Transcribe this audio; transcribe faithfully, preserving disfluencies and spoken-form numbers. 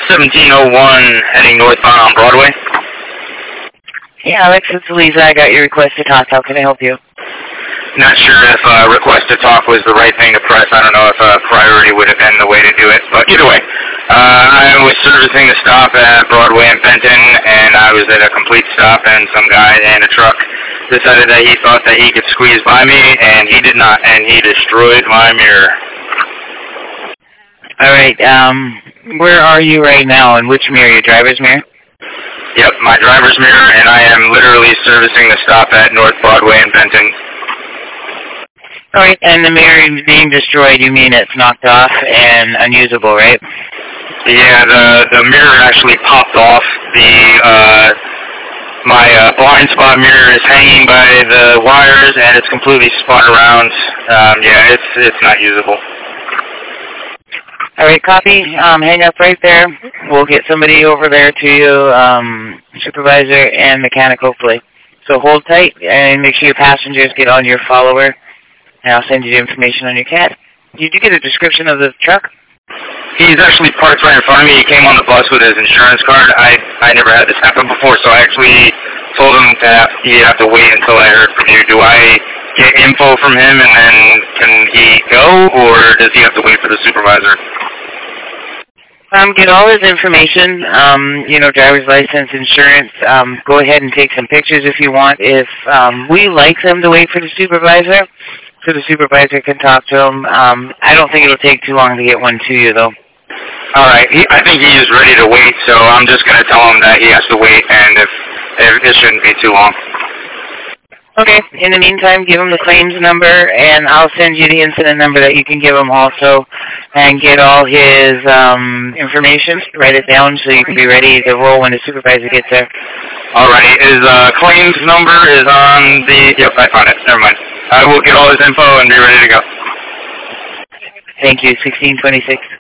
seventeen oh one heading northbound on Broadway. Yeah, Alex, it's Lisa. I got your request to talk. How can I help you? Not sure if uh, request to talk was the right thing to press. I don't know if uh, priority would have been the way to do it. But either way, uh, I was servicing the stop at Broadway and Benton, and I was at a complete stop, and some guy in a truck decided that he thought that he could squeeze by me, and he did not, and he destroyed my mirror. All right. Um, where are you right now, and which mirror? Your driver's mirror? Yep, my driver's mirror, and I am literally servicing the stop at North Broadway and Benton. All right, and the mirror being destroyed, you mean it's knocked off and unusable, right? Yeah, the the mirror actually popped off. The uh, my uh, blind spot mirror is hanging by the wires, and it's completely spun around. Um, yeah, it's it's not usable. All right, copy. Um, hang up right there. We'll get somebody over there to you, um, supervisor and mechanic, hopefully. So hold tight and make sure your passengers get on your follower. And I'll send you the information on your cat. Did you get a description of the truck? He's actually parked right in front of me. He came on the bus with his insurance card. I I never had this happen before, so I actually told him that he'd have to wait until I heard from you. Do I get info from him and then can he go, or does he have to wait for the supervisor? Um, get all his information, um, you know, driver's license, insurance. Um, go ahead and take some pictures if you want. If um, we like them to wait for the supervisor, so the supervisor can talk to him. Um, I don't think it'll take too long to get one to you, though. All right. He, I think he is ready to wait, so I'm just going to tell him that he has to wait, and if, if it shouldn't be too long. Okay. In the meantime, give him the claims number, and I'll send you the incident number that you can give him also, and get all his um, information. Write it down so you can be ready to roll when the supervisor gets there. All right. His uh, claims number is on the... Yep, I found it. Never mind. I will get all his info and be ready to go. Thank you. sixteen twenty-six.